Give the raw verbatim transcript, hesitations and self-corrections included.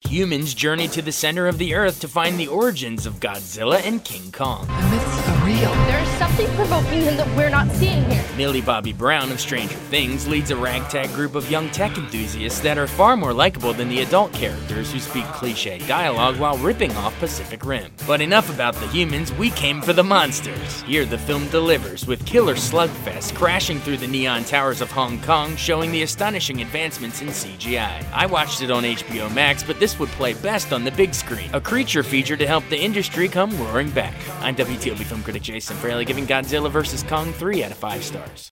humans journey to the center of the earth to find the origins of Godzilla and King Kong. The myths are real. There's something provoking him that we're not seeing here. Millie Bobby Brown of Stranger Things leads a ragtag group of young tech enthusiasts that are far more likable than the adult characters who speak cliche dialogue while ripping off Pacific Rim. But enough about the humans, we came for the monsters. Here the film delivers, with killer slugfest crashing through the neon towers of Hong Kong, showing the astonishing advancements in C G I. I watched it on H B O Max, but this would play best on the big screen. A creature feature to help the industry come roaring back. I'm W T O P film critic Jason Fraley, giving Godzilla versus. Kong three out of five stars.